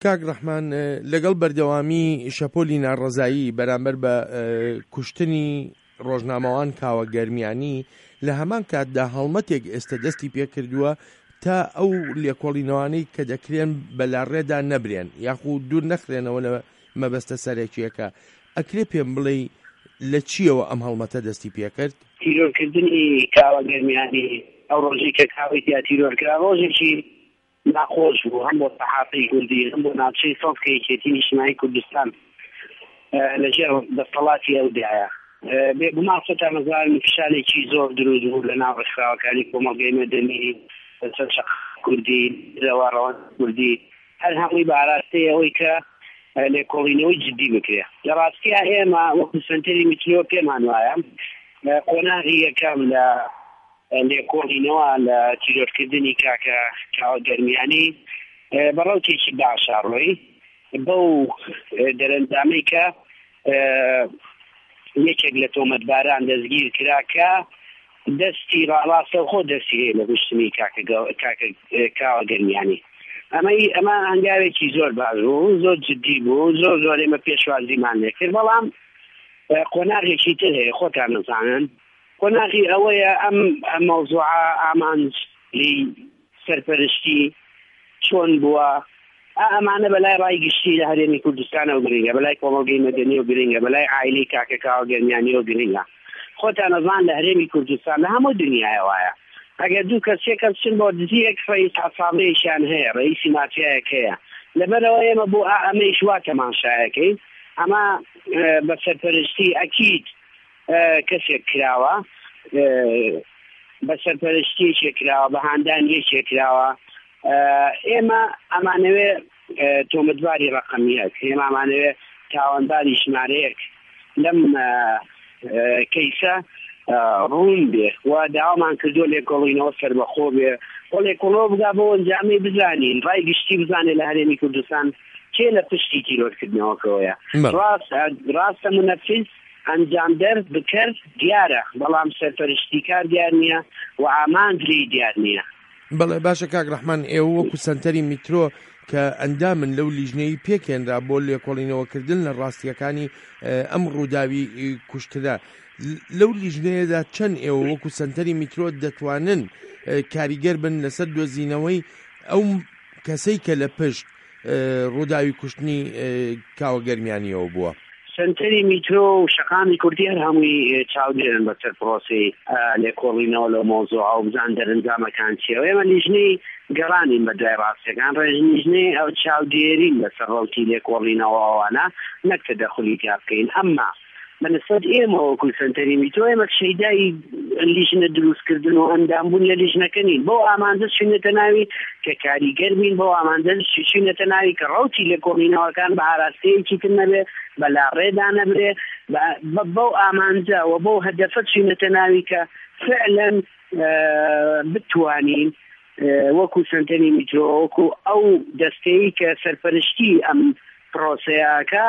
کاک ڕەحمان لەگەڵ بەردەوامی شەپۆلی ناڕەزایی بەرامبەر بە کوشتنی ڕۆژنامەوان کاوە گەرمیانی لە هەمان کاتدا هەڵمەتێک ئێستا دەستی پێ کردووە تا ئەو لێکۆڵینەوانەی کە دەکرێن بەلاڕێدا نەبرێن یاخود دوور نەخرێنەوە لە مەبەستە سەرێکیەکە. ئەکرێ پێم بڵێ لە چیەوە ئەم هەڵمەتە دەستی پێکرد؟ تیرۆرکردنی کاوە گەرمیانی ئەو ڕۆژی کە کاوی یا تیرۆرکرا ڕۆژێکی ناخۆش بوو هەم بۆ سەحافەی کوردی هەم بۆ ناوچەی سۆفکە یەکێتی نیشتیمانی کوردستان لەژێر دەسەڵاتی ئەودایە. بێگومان خۆتان نەزانن فشارێکی زۆر دروست بوو لە ناو ڕێکخراوەکانی کۆمەڵگەی مەدەنی لەسەر شەق کوردی دەواڕەوان کوردی هەر هەمووی بە ئاراستەی ئەوەی کە لێکۆڵینەوەی جدی بکرێ. لە ڕاستیە ئێمە وەکو سنتەری میترۆ پێمان وایە قۆناغی یەکەم لە لێکۆڵینەوە لە تیرۆرکردنی کاوە گەرمیانی بەڕەوتێکی باشە ڕۆی بەو دەرەنجامەی کە یەکێک لە تۆمەتباران دەستگیر کرا کە دەستی ڕاستە خۆ دەستی هەیە لە گشتنی کاوە گەرمیانی. ئەمە هەنگاوێکی زۆر باش بوو، زۆر جدی بوو، زۆر ئێمە پێشوازیمان لێ کرد. بەڵام قۆناغێکی تر هەیە خۆتان نەزانن، قۆناغی ئەوەیە ئەم مەوزوعە ئامانجی سەرپەرشتی چۆن بووە ئەمانە بەلای ڕایگشتی لە هەرێمی کوردستانەوە گرنگە، بەلای کۆمەڵگەی مەدەنیەوە گرنگە، بەلای عایلەی کاکە گەرمیانیەوە گرنگە. خۆتان نەزان لە هەرێمی کوردستان لە هەموو دنیایە وایە ئەگەر دوو کەسێکە بچن بۆ دزیەک ڕئیس ساڵەیەکیان هەیە، ڕئیسی مافیایەک هەیە، لەبەرەوە ئێمە بۆ ئەمەی شوا تەماشایەکەی ئەمە بە سەرپەرشتی ئەکید کەسێک کراوە، بە سەرپەرشتیەکێک کراوە، بە هاندان یەکێک کراوە. ئێمە ئەمانەوێ تۆمەتباری ڕەقەمیەک، ئێمە ئەمانەوێ تاوانباری ژمارەیەک لەم کەیسە ڕوون بێ و داوامان کردو لێکۆڵینەوە سەربەخۆ بێ بۆ لێکۆڵەوە بگا بۆ ئەنجامی بزانین، ڕای گشتی بزانێت لە هەرێمی کوردستان کێ لە پشتی تیرۆرکردنەوەکەوەیە. ڕاستە منەفیز ئەنجامدەر بکرد دیارە، بەڵام سەرپەرشتیکار دیار نییە و ئامانجی دیار نییە. بەڵێ باشە کاک ڕەحمان، ئێوە وەکو سەنتەری میترۆ کە ئەندامن لەو لیژنەی پێکێنرا بۆ لێکۆڵینەوەکردن لە ڕاستیەکانی ئەم ڕووداوی کوشترە، لەو لیژنەیەدا چەند ئێوە وەکو سەنتەری میترۆ دەتوانن کاریگەر بن لەسەر دۆزینەوەی ئەو کەسەی کە لە پشت ڕووداوی کوشتنی کاوە گەرمیانیەوە بووە؟ سنتەری میترۆ و شەقامی کوردی هەر هەمووی چاودێرن بەسەر پرۆسی لێکۆڵینەوە لە مۆزوع ئەو بزان دەرەنجامەکان چیەوە. ئێمە لیژنەی گەڕانین بە دوای ڕاستیەکان، لیژنەی ئەو چاودێرین لەسەر ڕەوتی لێکۆڵینەوە ئەوانە نەک تەدەخولی تیا بکەین. ئەمما بەنسبەت ئێمە وەکو سنتەری میترۆ ئێمە شەیدای لیژنە دروستکردن و ئەندامبوون لە لیژنەکە نین، بۆ ئامانجە چوونەتە ناوی کە کاریگەر بین، بۆ ئامانجە چوونەتە ناوی کە ڕەوتی لێکۆڵینەوەکان بە ئاراستەیەکی تر نەبێ، بەلاڕێدا نەبرێ، بەو ئامانجە و بۆ هەدەفە چوونەتە ناوی کە فعلەن بتوانین وەکو سنتەری میترۆ وەکو ئەو دەستەیە کە سەرپەرشتی ئەم پرۆسەیەکە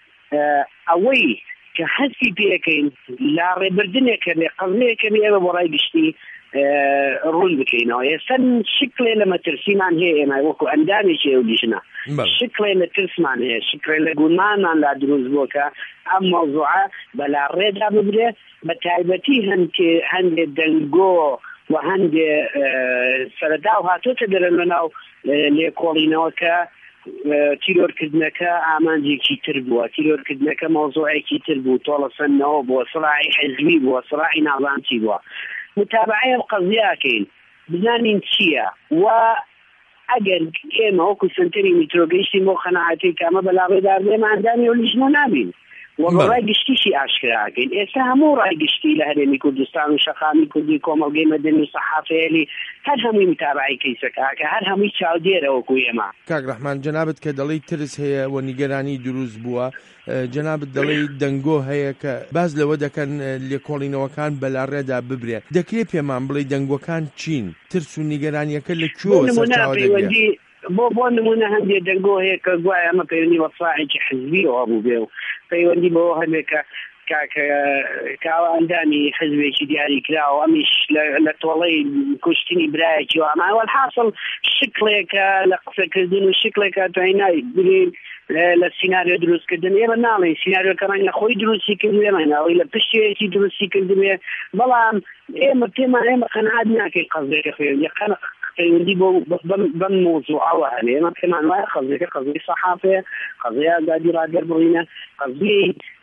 ئەوەی کە هەستی پێەکەین لا ڕێبردنێکە لێ قەزمەیەکە ئێمە بۆ ڕای گشتی ڕوون بکەینەوە. ئێستا شکلێ لە مەترسیمان هەیە، ئێمە وەکو ئەندامێکی ئەو لیژنە شکلێ لە ترسمان هەیە، شکلێ لە گومانمان لا دروست بووە کە ئەم مەوزوعە بەلا ڕێدا ببرێت، بە تایبەتی هەندێک دەنگۆ و هەندێک سەرەتا و هاتوۆتە دەرەن لەناو لێکۆڵینەوە کە تیرۆرکردنەکە ئامانجێکی تر بووە، تیرۆرکردنەکە مەوزوعێکی تر بوو، تۆڵەسەندنەوە بووە، سڵاحی حیزبی بووە، سڵاحی ناڵانتی بووە. متابعەی ئەم قەزیاکەین بزانین چییە و ئەگەر ئێمە وەکو سنتەری میترۆ گەیشتین بۆ خەناعەتی کە ئەمە بەلاڕێدار بێمە ئەندامی و لیژنە نابین و بە ڕای گشتیشی ئاشکراکەین. ئێستا هەموو ڕای گشتی لە هەرێمی کوردستان و شەقامی کوردی کۆمەڵگەی مەدەنی و سەحافەیەلی هەر هەمووی متابعەی کەیسەکە کە هەر هەمووی چاودێرە وەکو ئێمە. کاک ڕەحمان، جەنابەت کە دەڵێی ترس هەیە و نیگەرانی دروست بووە، جەنابەت دەڵێی دەنگۆ هەیە کە باز لەوە دەکەن لێکۆڵینەوەکان بەلاڕێدا ببرێت. دەکرێت پێمان بڵێ دەنگۆکان چین؟ ترس و نیگەرانیەکە لەکوێوە سەرچاوە دەگرێت؟ بۆ نمونە هەندێک دەنگۆ هەیە کە گوایە ئەمە پەیوەندی بە سڵاحێکی حیزبیەوە بوو بێ و پەیوەندی بەوە هەبێت کە کاوە ئەندامی حزبێکی دیاری کراوە ئەمیش لە تۆڵەی کوشتنی برایەکی ئەماوە حاصل شکلێکە لە قسەکردن و شکلێکە توانای بگرین لە سیناریۆ دروستکردن ئێمە ناڵێن سیناریۆکە ڕەنگە خۆی دروستی کردن ئێمە ناڵی لە پشتێکی دروستی کردوێ بەڵام ئێمە قەناعەت ناکەین قەزێکە خوێن یەقەن پەیوەندی بەم مۆزوعەوە هەبێ ئێمە پێمان وایە قەزێکە قەزەی سەحافەیە قەزەی ئازادی ڕاگەر بڕینە قەزەی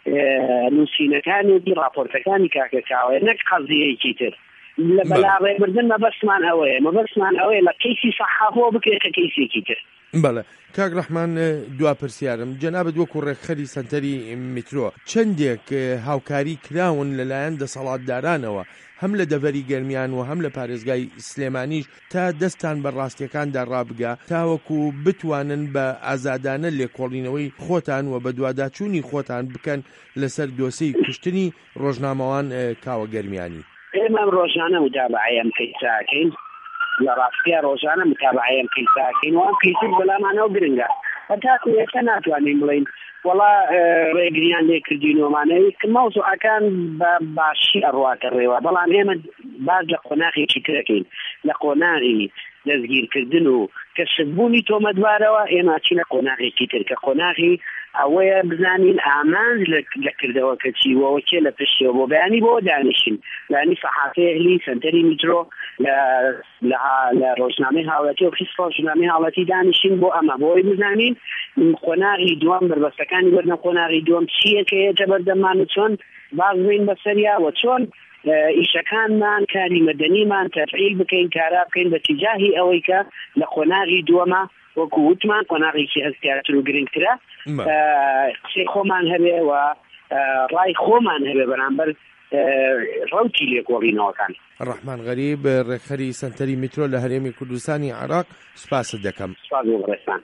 نووسینەکانی راپۆرتەکانی کاکەکاوە نەک قەزەیەکی تر لە بەلاڕێبردن مەبەسمان ئەوەیە لە کەیسی سەحافەوە بکرێتە کەیسێکی تر. بەڵێ کاک ڕەحمان دوا پرسیارم جەنابەت وەکو ڕێکخەری سەنتەری میترۆ چەندێک هاوکاری کراون لەلایەن دەسەڵاتدارانەوە هەم لە دەڤەری گەرمیان و هەم لە پارێزگای سلێمانیش تا دەستان بە ڕاستیەکاندا ڕابگا تاوەکو بتوانن بە ئازادانە لێکۆڵینەوەی خۆتان و بە دوواداچوونی خۆتان بکەن لەسەر دۆسەی کوشتنی ڕۆژنامەوان کاوە گەرمیانی. ئێمە ڕۆژانە متابعەیەم کەیساکەین لە ڕاستیە ڕۆژانە متابعەیەم کەیساکەین وان کەیسر بەلامانەوە گرنگە هەتاکو ئێستا ناتوانین بڵین وەڵا ڕێگریان لێکردینەوەمانەوەی مەوزوعەکان بە باشی ئەڕواتە ڕێوە بەڵام ئێمە باز لە قۆناغێکی ترەکەین لە قۆناغی دەستگیرکردن و کەسببوونی تۆمەتبارەوە ئێمە چینە قۆناغێکی تر کە قۆناغی ئەوەیە بزانین ئامانج لە کردەوەکە چیوەوە چێ لە پشتەوە بۆ بەیانی بۆ دانیشن لانی سەحافەیەلی سەنتەری میترۆ لە ڕۆژنامەی هاوڵاتی و خیس ڕۆژنامەی هاوڵاتی دانیشن بۆ ئەمە بۆی بزانین قۆناغی دووەم بربەستەکانی وەرنە قۆناغی دووەم چییە کە هێتە بەردەمان و چۆن باز بین بەسەریا و چۆن ئیشەکانمان کاری مەدەنیمان تەفعیل بکەین کارا بکەین بە تیجاهی ئەوەی کە لە قۆناغی دووەمە وەکو وتمان قۆناغێکی هەستیارەتر و گرنگترە قسەی خۆمان هەبێ و ڕای خۆمان هەبێ بەرامبەر ڕەوتی لێکۆڵینەوەکان. ڕەحمان غەریب ڕێکخەری سەنتەری میترۆ لە هەرێمی کوردستانی عێراق سوپاست دەکەم. سپاس بۆ بەڕێستان.